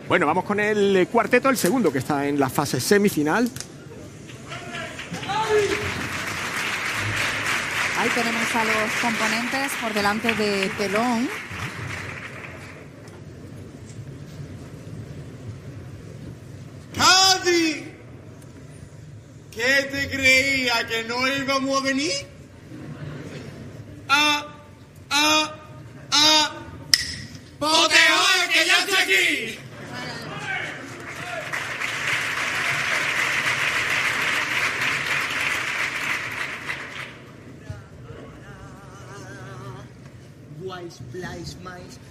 Bueno, vamos con el cuarteto, el segundo, que está en la fase semifinal. Ahí tenemos a los componentes por delante de telón. ¡Cádiz! ¿Qué te creía, que no íbamos a venir? ¡Poteo, que ya estoy aquí! Wise, Blaise, Mais.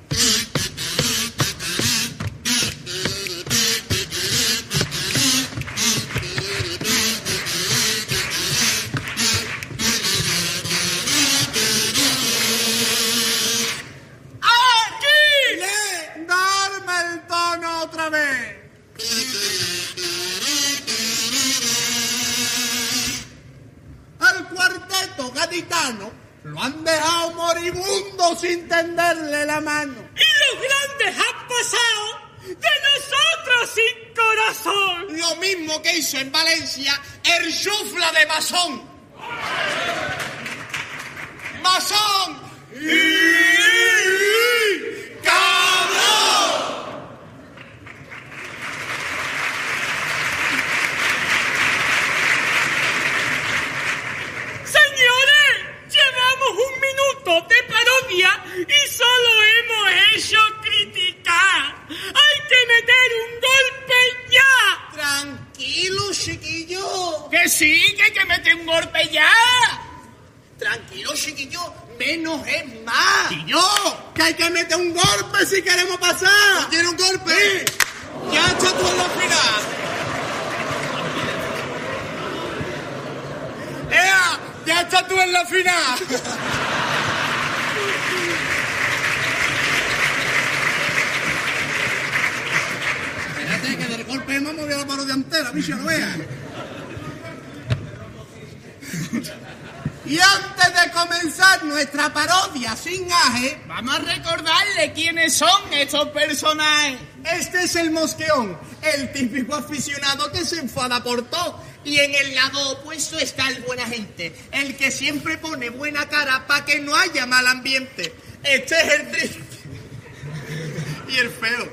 Lo han dejado moribundo sin tenderle la mano. Y los grandes han pasado de nosotros sin corazón. Lo mismo que hizo en Valencia el chufla de Masón. ¡Masón! ¡Cabrón! Un minuto de parodia y solo hemos hecho criticar. Hay que meter un golpe ya. Tranquilo, chiquillo. Que sí, que hay que meter un golpe ya. Tranquilo, chiquillo. Menos es más. Y yo, que hay que meter un golpe si queremos pasar. ¿Quiere un golpe? Sí. Ya está tú en la final. ¡Ea! ¡Ya estás tú en la final! Espérate, que del golpe hemos movido la mano delantera, bicho, no veas. Y antes de comenzar nuestra parodia sin aje, vamos a recordarle quiénes son estos personajes. Este es el Mosqueón, el típico aficionado que se enfada por todo. Y en el lado opuesto está el buena gente, el que siempre pone buena cara para que no haya mal ambiente. Este es el triste. Y el feo.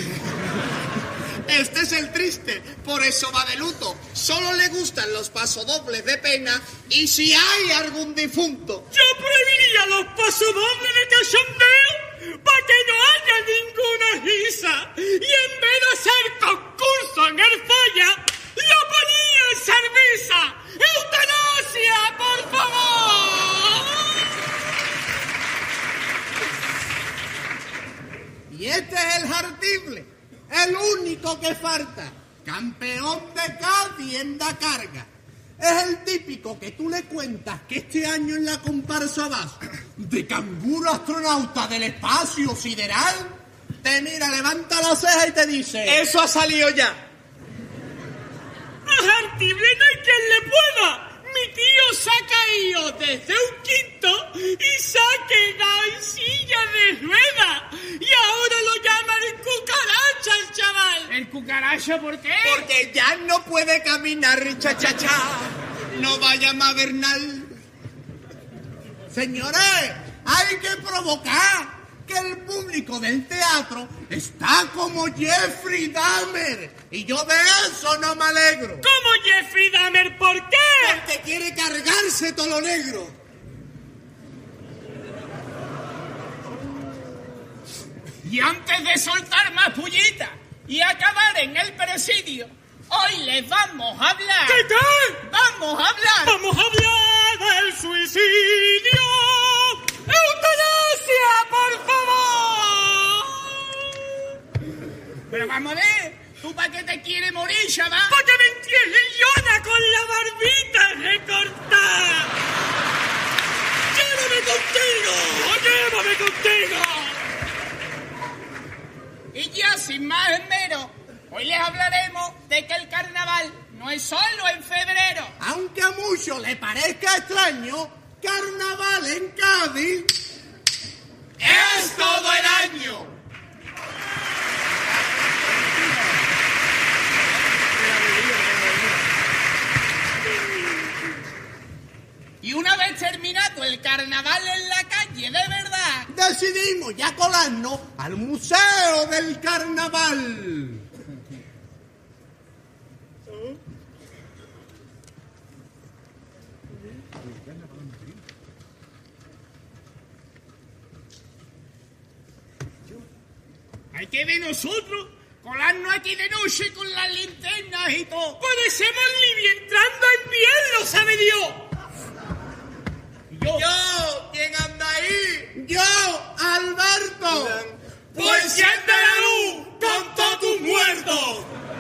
Este es el triste, por eso va de luto. Solo le gustan los pasodobles de pena y si hay algún difunto. Yo prohibiría los pasodobles de cachondeo para que no haya ninguna risa. Y en vez de hacer concurso en el falla, ¡lo ponía en cerveza! ¡Eutanasia, por favor! Y este es el Jartible, el único que falta. Campeón de Cádiz en la carga. Es el típico que tú le cuentas que este año en la comparsa vas de canguro astronauta del espacio sideral. Te mira, levanta la ceja y te dice: eso ha salido ya. A Jartible no hay quien le pueda. Mi tío se ha caído desde un quinto y se ha quedado en silla de ruedas. Y ahora lo llaman el cucaracha, el chaval. ¿El cucaracha por qué? Porque ya no puede caminar, cha-cha-cha. No vaya a Bernal. Señores, hay que provocar. Que el público del teatro está como Jeffrey Dahmer. Y yo de eso no me alegro. ¿Cómo Jeffrey Dahmer? ¿Por qué? Porque quiere cargarse todo lo negro. Y antes de soltar más pullitas y acabar en el presidio, hoy les vamos a hablar. ¿Qué tal? Vamos a hablar. Vamos a hablar del suicidio. ¡Eutanasia, por favor! Pero vamos a ver, ¿tú para qué te quieres morir, chaval? ¡Para que me entierre Yona con la barbita recortada! ¡Llévame contigo! Y ya sin más esmero, hoy les hablaremos de que el carnaval no es solo en febrero. Aunque a muchos le parezca extraño, carnaval en Cádiz es todo el año. carnaval en la calle, de verdad. Decidimos ya colarnos al Museo del Carnaval. Hay que de nosotros colarnos aquí de noche con las linternas y todo. Parecemos Libia entrando en piel, lo sabe Dios. Yo, ¿quién anda ahí? Yo, Alberto. Pues enciende la luz con todos tus muertos.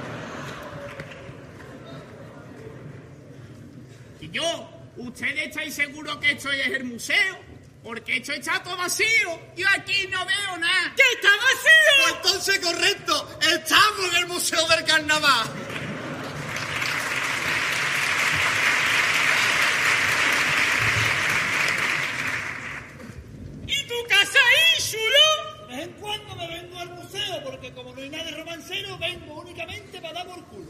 Y yo, ¿ustedes estáis seguros que esto es el museo? Porque esto está todo vacío. Yo aquí no veo nada. ¡Que está vacío! Pues entonces, correcto, estamos en el Museo del Carnaval. ¿Y tu casa ahí, chulo? De vez en cuando me vengo al museo, porque como no hay nada de romancero, vengo únicamente para dar por culo.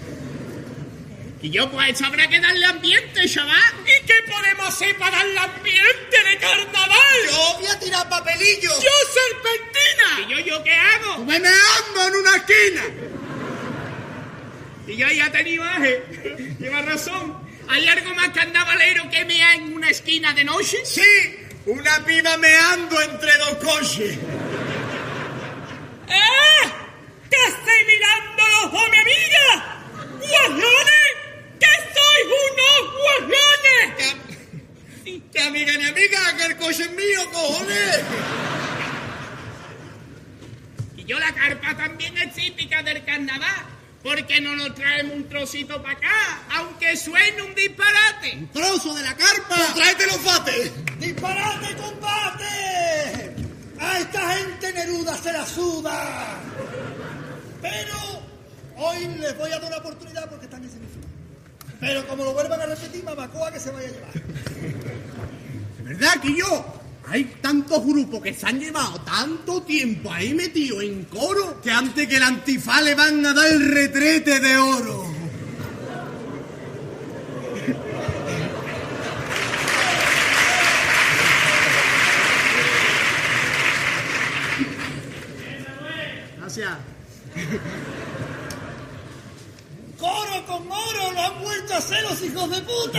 Y yo, pues esto habrá que darle ambiente, chaval. ¿Y qué podemos hacer para darle ambiente de carnaval? Yo voy a tirar papelillos. ¡Yo, serpentina! ¿Y yo qué hago? Meneando en una esquina. Y yo ya tenía imagen. Lleva razón. ¿Hay algo más carnavalero que mea en una esquina de noche? Sí, una piba meando entre dos coches. ¿Qué estoy mirando los ojos, mi amiga? ¡Guarrones! ¡Que sois unos guarrones! Que amiga ni amiga, que el coche es mío, cojones. Y yo, la carpa también es típica del carnaval. ¿Por qué no nos traemos un trocito para acá? Aunque suene un disparate. Un trozo de la carpa. Pues tráete los fates. ¡Disparate, combate! A esta gente Neruda se la suda. Pero hoy les voy a dar una oportunidad porque están en semifinal. Pero como lo vuelvan a repetir, mamacoa que se vaya a llevar. ¿De verdad que yo? Hay tantos grupos que se han llevado tanto tiempo ahí metidos en coro que antes que el antifaz le van a dar el retrete de oro. Gracias. ¡Coro con oro! ¡Lo han vuelto a hacer los hijos de puta!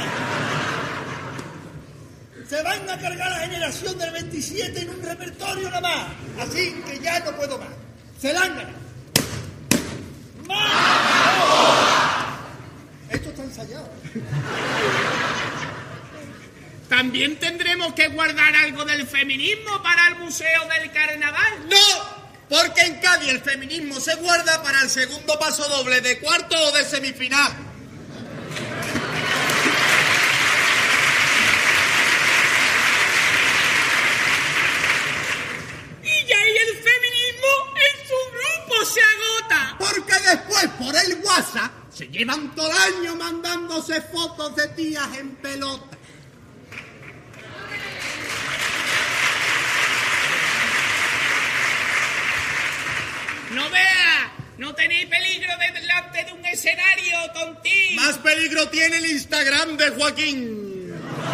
Se van a cargar la generación del 27 en un repertorio nada más. Así que ya no puedo más. Se la han ganado. ¡Más! Esto está ensayado. También tendremos que guardar algo del feminismo para el Museo del Carnaval. ¡No! Porque en Cádiz el feminismo se guarda para el segundo paso doble de cuarto o de semifinal. Y ya ahí el feminismo en su grupo se agota. Porque después por el WhatsApp se llevan todo el año mandándose fotos de tías en pelota. No vea, no tenéis peligro delante de un escenario, tontín. Más peligro tiene el Instagram de Joaquín.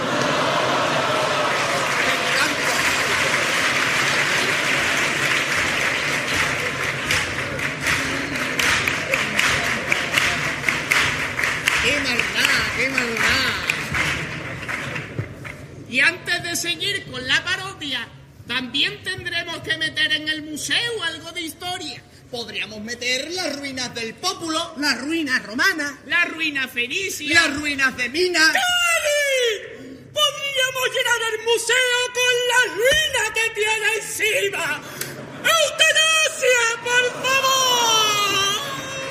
¡Qué maldad, qué maldad! Y antes de seguir con la parodia, también tendremos que meter en el museo algo de historia. Podríamos meter las ruinas del Pópulo, las ruinas romanas, La ruina fenicia. las ruinas de Minas. ¡Cali! ¡Podríamos llenar el museo con la ruina que tiene encima! ¡Eutanasia, por favor!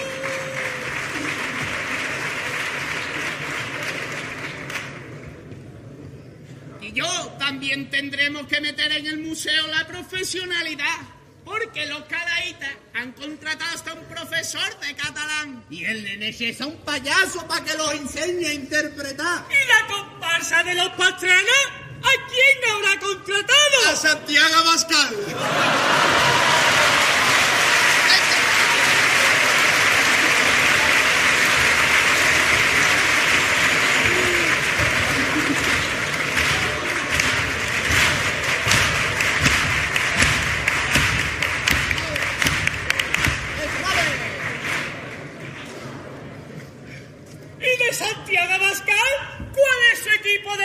Y yo también tendremos que meter en el museo la profesionalidad. Porque los calaítas han contratado hasta un profesor de catalán. Y el nene es un payaso para que los enseñe a interpretar. ¿Y la comparsa de los pastranas? ¿A quién habrá contratado? A Santiago Abascal.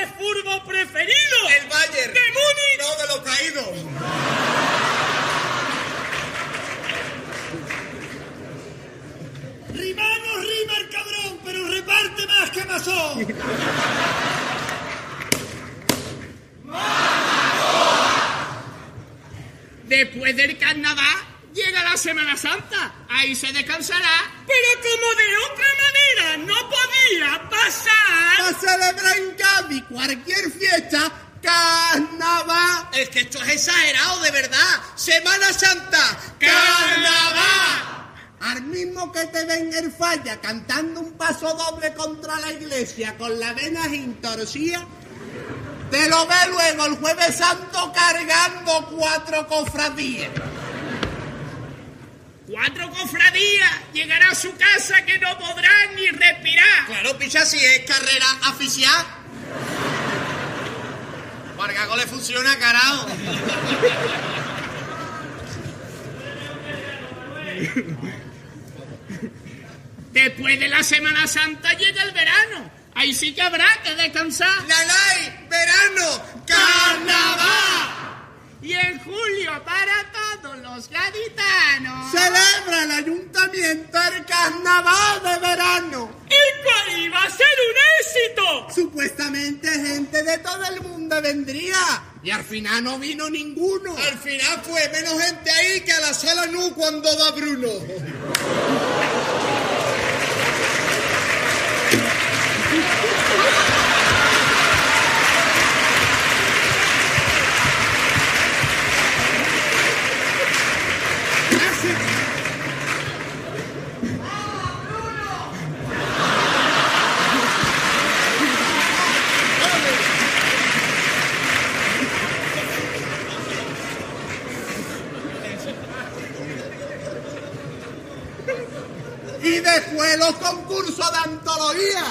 de fútbol preferido? El Bayern. ¿De Múnich? No, de los caídos. Rimano rima el cabrón, pero reparte más que masón. Después del carnaval llega la Semana Santa. Ahí se descansará. Pero como de otra manera no podía pasar... Para celebrar en Cádiz cualquier fiesta, carnaval. Es que esto es exagerado, de verdad. Semana Santa, ¡Carnaval! Al mismo que te ven el falla cantando un paso doble contra la iglesia con las venas torcidas, te lo ve luego el Jueves Santo cargando 4 cofradías. 4 cofradías. Llegará a su casa que no podrá ni respirar. Claro, picha, si es carrera aficial. Vargago le funciona, carajo. Después de la Semana Santa llega el verano. Ahí sí que habrá que descansar. ¡Lalay! ¡Verano! ¡Carnaval! Y en julio, para todos los gaditanos, Celebra el ayuntamiento el carnaval de verano. ¿Y cuál iba a ser un éxito? Supuestamente gente de todo el mundo vendría. Y al final no vino ninguno. Al final fue menos gente ahí que a la sala Nu cuando va Bruno. Y después los concursos de antología.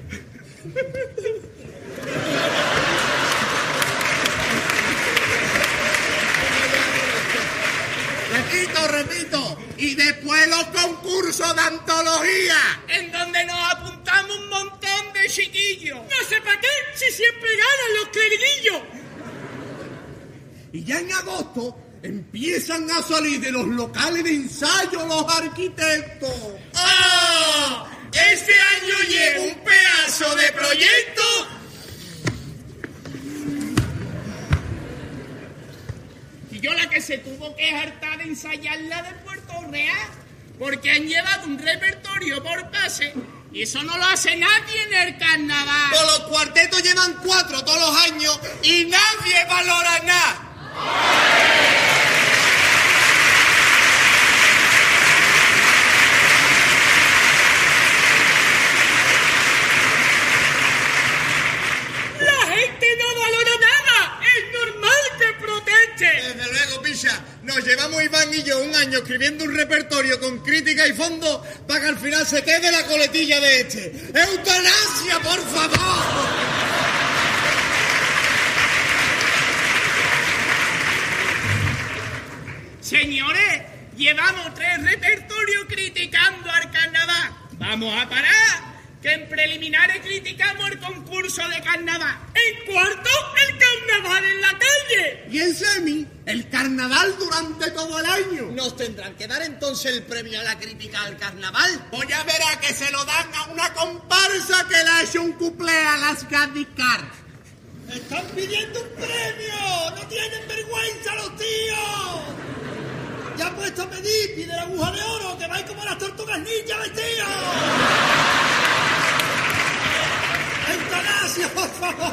Repito. Y después los concursos de antología. en donde nos apuntamos un montón de chiquillos. No sé para qué, si siempre ganan los cleriguillos. Y ya en agosto empiezan a salir de los locales de ensayo los arquitectos. ¡Oh! Este año llevo un pedazo de proyecto. Y yo la que se tuvo que hartar de ensayar la de Puerto Real, porque han llevado un repertorio por pase y eso no lo hace nadie en el carnaval. Todos los cuartetos llevan 4 todos los años y nadie valora nada. La gente no valora nada. Es normal que proteste. Desde luego, picha, nos llevamos Iván y yo un año escribiendo un repertorio con crítica y fondo para que al final se quede la coletilla de este. ¡Eutanasia, por favor! Señores, llevamos 3 repertorios criticando al carnaval. Vamos a parar, que en preliminares criticamos el concurso de carnaval. En cuarto, el carnaval en la calle. Y en semi, el carnaval durante todo el año. ¿Nos tendrán que dar entonces el premio a la crítica al carnaval? Pues ya verá que se lo dan a una comparsa que le ha hecho un cuplé a las Gadicar. ¡Están pidiendo un premio! ¡No tienen vergüenza los tíos! ¡Ya han puesto a pedir! ¡Pide la aguja de oro! ¡Que vais como las tortugas ninja vestidos! ¡Eutanasia, por favor!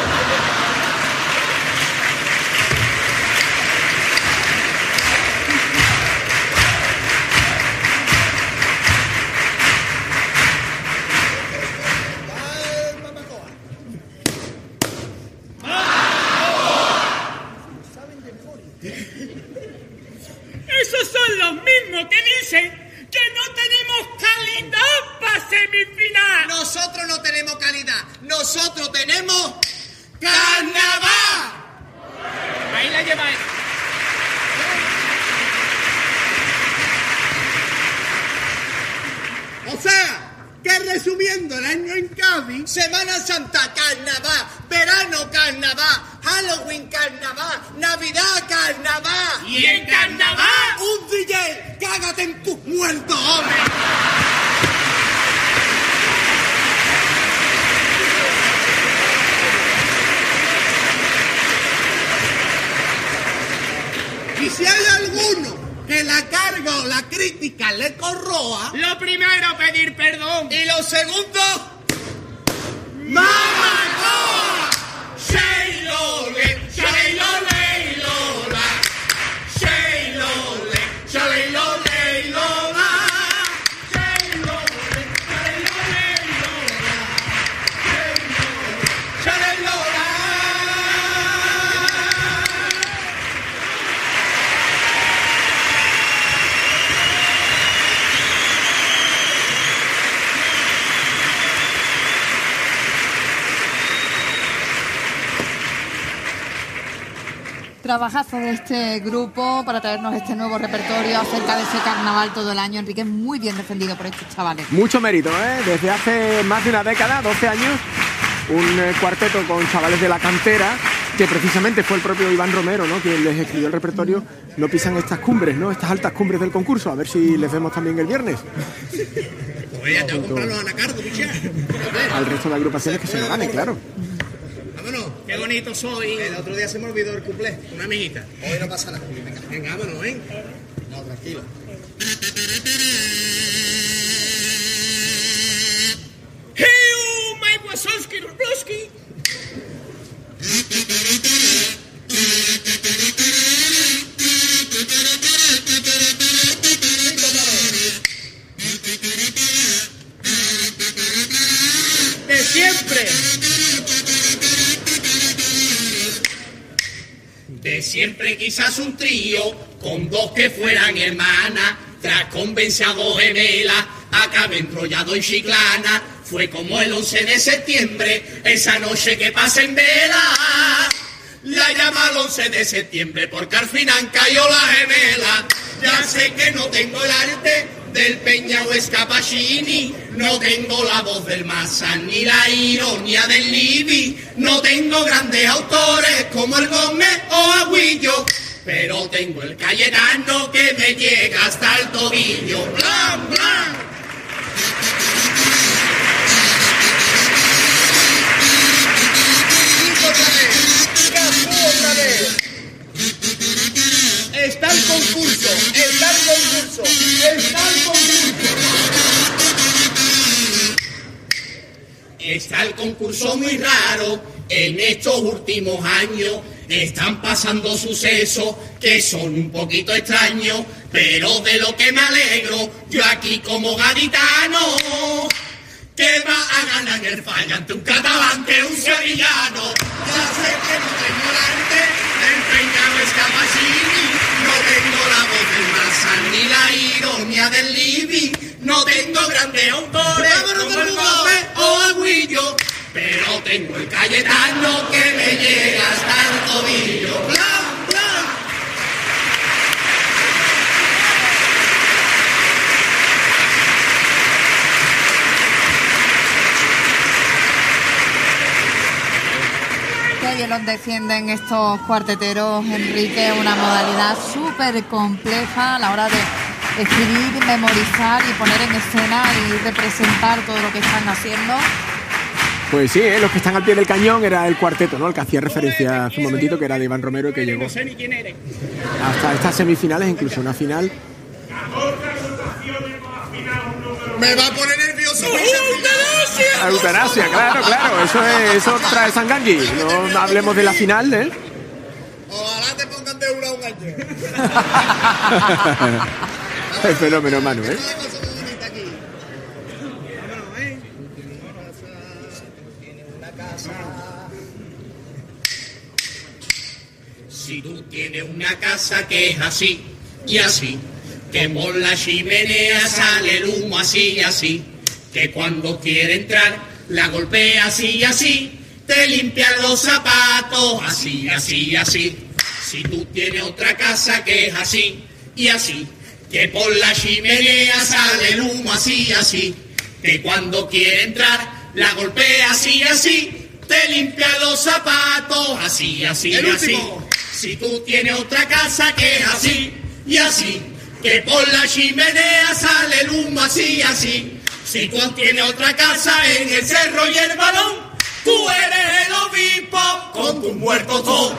Esos son los mismos que dicen que no tenemos calidad para semifinal. Nosotros no tenemos calidad. Nosotros tenemos carnaval. Ahí la lleváis. O sea, que presumiendo el año en Cádiz. Semana Santa, carnaval, verano, carnaval, Halloween, carnaval, Navidad, carnaval. ¿Y en carnaval? Un DJ, cágate en tus muertos, hombre. Y si hay alguno que la carga o la crítica le corroa, Lo primero, pedir perdón. Y lo segundo, ¡mamacoa! Sheilole, Sheilole, Lola. Sheilole, Sheilole, Lola. Sheilole, Sheilole, Lola. Sheilole, Sheilole, Lola. Trabajazo de este grupo para traernos este nuevo repertorio acerca de ese carnaval todo el año. Enrique, muy bien defendido por estos chavales. Mucho mérito, ¿eh? Desde hace más de una década, 12 años, un cuarteto con chavales de la cantera, que precisamente fue el propio Iván Romero, ¿no?, quien les escribió el repertorio. No pisan estas cumbres, ¿no?, estas altas cumbres del concurso. A ver si les vemos también el viernes. Pues ya te voy a comprar los anacardos, pichá. Al resto de agrupaciones que se lo ganen, claro. Vámonos. Qué bonito soy. El otro día se me olvidó el cuplé. Una amiguita. Hoy no pasa nada. Venga, vámonos, ¿eh? No, tranquilo. Hey, my Wazowski, Rublowski. De siempre. De siempre quizás un trío con dos que fueran hermanas. Tras convencer a dos gemelas, acabé enrollado en Chiclana. Fue como el 11 de septiembre, esa noche que pasa en vela. La llama el 11 de septiembre porque al final cayó la gemela. Ya sé que no tengo el arte del Peña o Scapacini, no tengo la voz del Mazán ni la ironía del Libi, no tengo grandes autores como el Gómez o Aguillo, pero tengo el Cayetano que me llega hasta el tobillo. ¡Blan, blan! otra vez. Está el concurso, está el concurso, está el concurso. Está el concurso muy raro en estos últimos años. Están pasando sucesos que son un poquito extraños, pero de lo que me alegro, yo aquí como gaditano, que va a ganar en el falla ante un catalán que un sevillano. Ya sé que no tengo el arte del Peña Scapacini, no tengo la voz del Mazán ni la ironía del Libi, no tengo grandes autores como el Gómez o Aguillo, pero tengo el Cayetano que me llega hasta el tobillo. ¡Blan, blan! Qué bien los defienden estos cuarteteros, Enrique, una modalidad súper compleja a la hora de escribir, memorizar y poner en escena y representar todo lo que están haciendo. Pues sí, los que están al pie del cañón era el cuarteto, ¿no?, el que hacía referencia hace un momentito, que era de Iván Romero, que llegó No sé ni quién eres. hasta estas semifinales, incluso una final. Me va a poner nervioso. Eutanasia, claro, eso trae Sanganji. No hablemos de la final, ¿eh? Ojalá te pongan de euro a un año. El fenómeno, hermano, ¿eh? Si tú tienes una casa que es así y así, que por la chimenea sale el humo así y así, que cuando quiere entrar la golpea así y así, te limpian los zapatos así, así, así. Si tú tienes otra casa que es así y así, que por la chimenea sale el humo así y así, que cuando quiere entrar la golpea así, así, te limpia los zapatos, así, así, El así. último. Si tú tienes otra casa que es así y así, que por la chimenea sale el humo así, así. Si tú tienes otra casa en el cerro y el balón, tú eres el obispo con tu muerto todo.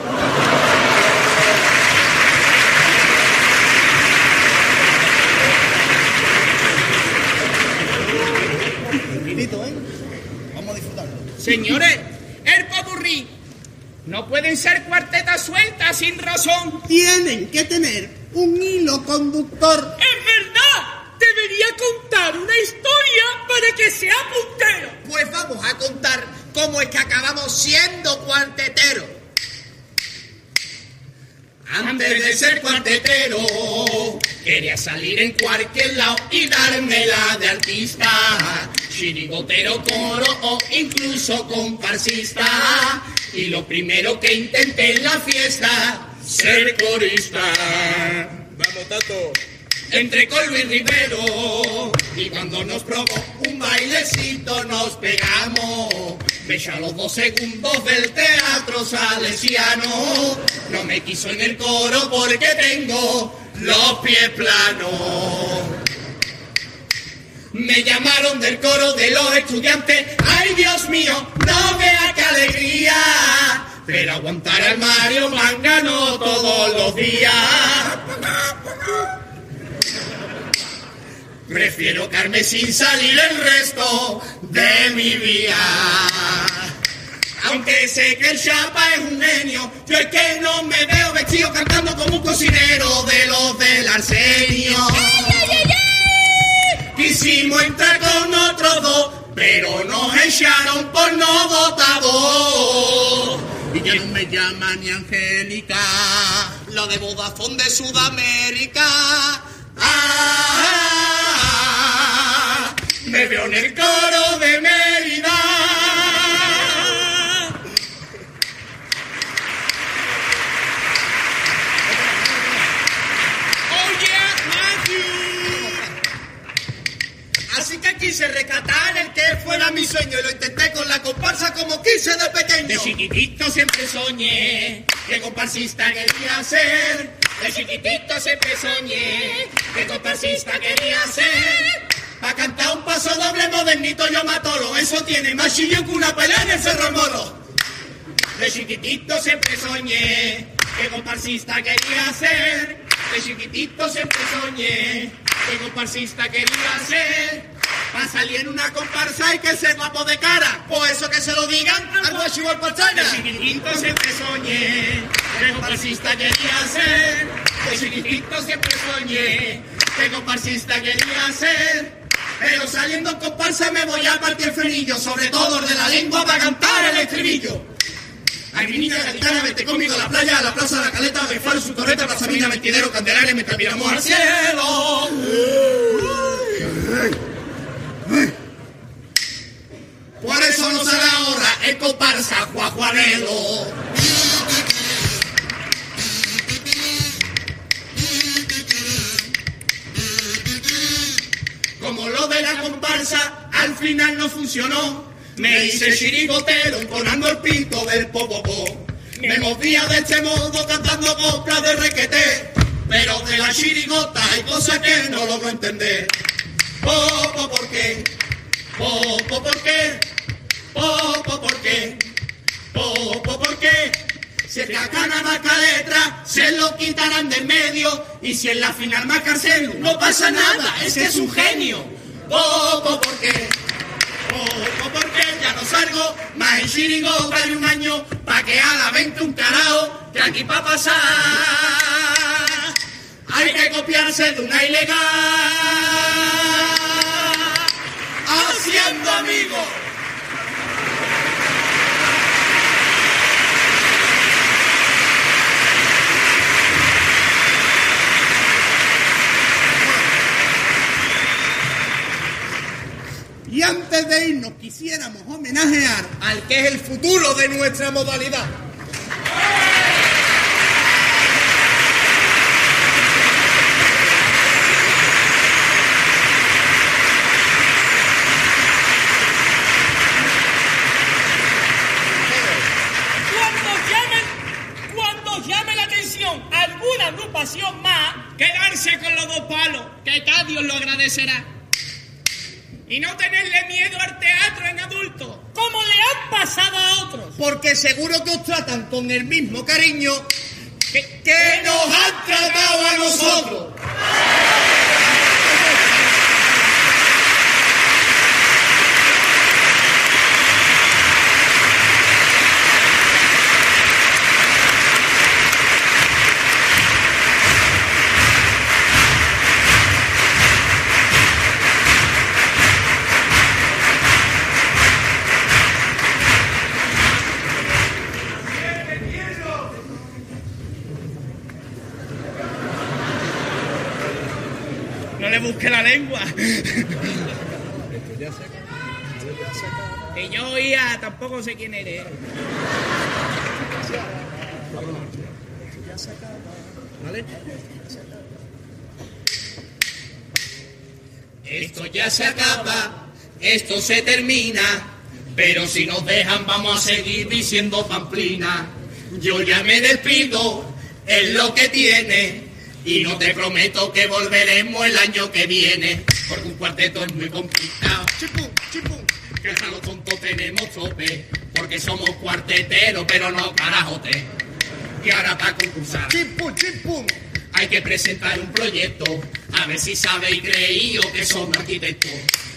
Rapidito, ¿eh? Vamos a disfrutarlo. Señores, el popurrí. No pueden ser cuartetas sueltas sin razón. Tienen que tener un hilo conductor. ¡Es verdad! Debería contar una historia para que sea puntero. Pues vamos a contar cómo es que acabamos siendo cuarteteros. Antes de ser cuartetero, quería salir en cualquier lado y dármela de artista, chirigotero, coro o incluso comparsista. Y lo primero que intenté en la fiesta, ser corista. Vamos, Tato. Entré con Luis Rivero y cuando nos probó un bailecito nos pegamos. Veía los 2 segundos del teatro salesiano. No me quiso en el coro porque tengo los pies planos. Me llamaron del coro de los estudiantes. ¡Ay, Dios mío! ¡No vea qué alegría! Pero aguantar al Mario Mangano todos los días. Prefiero quedarme sin salir el resto de mi vida. Aunque sé que el Chapa es un genio, yo es que no me veo vestido cantando como un cocinero de los del Arsenio. Quisimos entrar con otros 2, pero nos echaron por no votado. Y ya no me llama ni Angélica, La de Vodafone de Sudamérica. Me veo en el coro de Mérida. Así que quise rescatar el que fuera mi sueño y lo intenté con la comparsa como quise de pequeño. De chiquitito siempre soñé que comparsista quería ser. De chiquitito siempre soñé que comparsista quería ser. Pa' cantar un paso doble modernito yo matolo. Eso tiene más chillón que una pelea en el Cerro Moro. De chiquitito siempre soñé que comparsista quería ser. De chiquitito siempre soñé que comparsista quería ser. Pa' salir en una comparsa hay que ser guapo de cara. Por eso que se lo digan al guacho al parchana. De chiquitito siempre soñé que comparsista quería ser. De chiquitito siempre soñé que comparsista quería ser. Pero saliendo en comparsa me voy a partir el frenillo, sobre todo el de la lengua para cantar el estribillo. Ay, mi niña gaditana, vete conmigo a la playa, a la plaza de la Caleta, de Faro, su torreta, Plaza Mina, Mentidero, Candelaria, mientras miramos al cielo. Por eso no sale ahora en comparsa Juanelo. Como lo de la comparsa al final no funcionó, me hice chirigotero entonando el pinto del popopó. Me movía de este modo cantando coplas de requeté, pero de la chirigota hay cosas que no logro entender. Popo, ¿por qué? Popo, ¿por qué? Popo, ¿por qué? Popo, ¿por qué? Si es que acá nada más que letra, se lo quitarán del medio. Y si en la final más cárcel no pasa nada, es que es un genio. Popo, ¿por qué? Popo, ¿por qué? Ya no salgo más en chirigota de un año, pa' que a la 20 un carajo, que aquí pa' pasar hay que copiarse de una ilegal. Haciendo amigos. Y antes de irnos quisiéramos homenajear al que es el futuro de nuestra modalidad. será. Y no tenerle miedo al teatro en adultos, como le han pasado a otros. Porque seguro que os tratan con el mismo cariño que nos han tratado a nosotros. No le busque la lengua. Y yo, hija, tampoco sé quién eres. Esto ya se acaba, esto se termina, pero si nos dejan vamos a seguir diciendo pamplina. Yo ya me despido, es lo que tiene, y no te prometo que volveremos el año que viene, porque un cuarteto es muy complicado. Chipum, chipum, que hasta los tontos tenemos tope, porque somos cuarteteros, pero no carajote. Y ahora para concursar, Chimpum, chimpum. hay que presentar un proyecto, a ver si sabéis creído que somos arquitectos.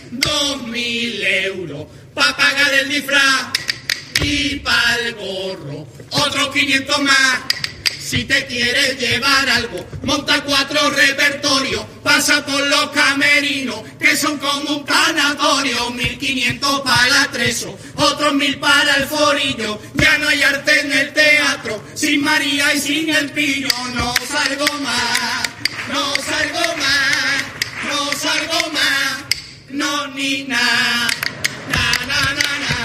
2.000 euros para pagar el disfraz y para el gorro, otros 500 más. Si te quieres llevar algo, monta 4 repertorios, pasa por los camerinos, que son como un tanatorio. 1.500 para el atrezo, otros 1.000 para el forillo. Ya no hay arte en el teatro, sin María y sin el pillo. No salgo más, no salgo más, no salgo más, no ni nada. Na, na, na, na.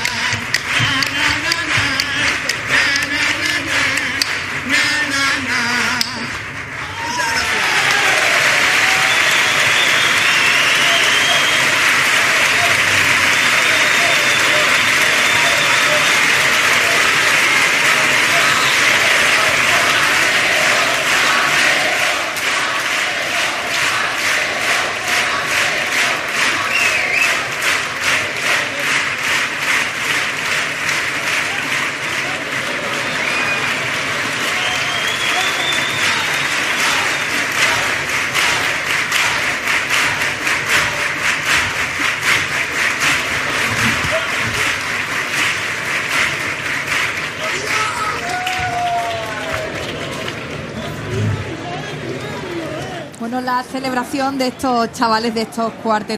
Bueno, la celebración de estos chavales, de estos cuartetos